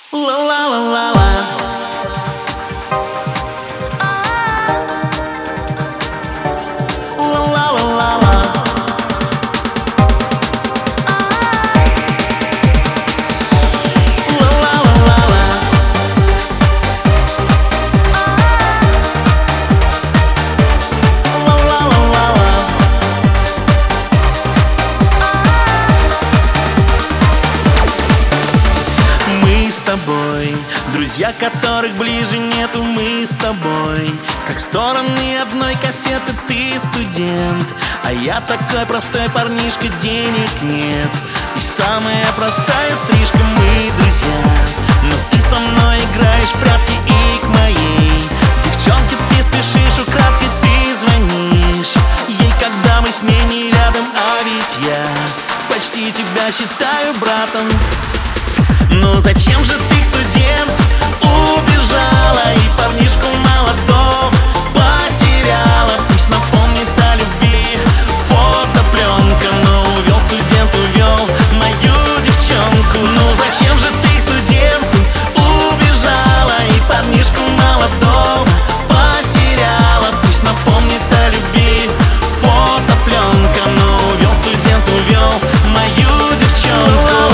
Ла-ла-ла-ла-ла. Ла-ла-ла-ла-ла. Ла-ла-ла-ла-ла. Ла-ла-ла-ла-ла. Мы с тобой, друзья, которых ближе нету. Мы с тобой, как стороны одной кассеты. Ты студент, а я такой простой парнишка. Денег нет и самая простая стрижка. Мы друзья, но ты со мной играешь в прятки. И к моей девчонке ты спешишь украдкой. Ты звонишь ей, когда мы с ней не рядом. А ведь я почти тебя считаю братом. Ну зачем же ты, студент, убежала и парнишку молодого потеряла? Пусть напомнит о любви фотопленка, но увел студент, увел мою девчонку. Ну зачем же ты, студент, убежала и парнишку молодого потеряла? Пусть напомнит о любви фотопленка, но увел студент, увел мою девчонку.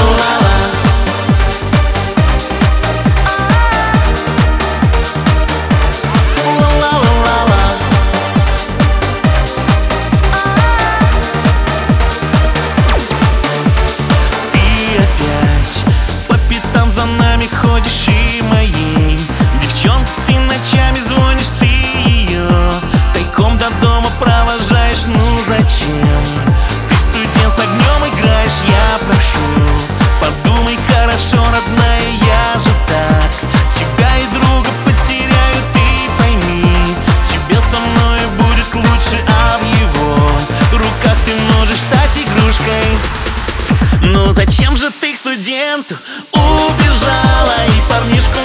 Ходишь и моей девчонке ты ночами звонишь. Ты ее тайком до дома провожаешь. Ну зачем? Ты, студент, с огнем играешь. Я прошу, подумай хорошо, родная. Я же так тебя и друга потеряю. Ты пойми, тебе со мной будет лучше, а в его руках ты можешь стать игрушкой. Ну зачем же ты к студенту убежала и парнишку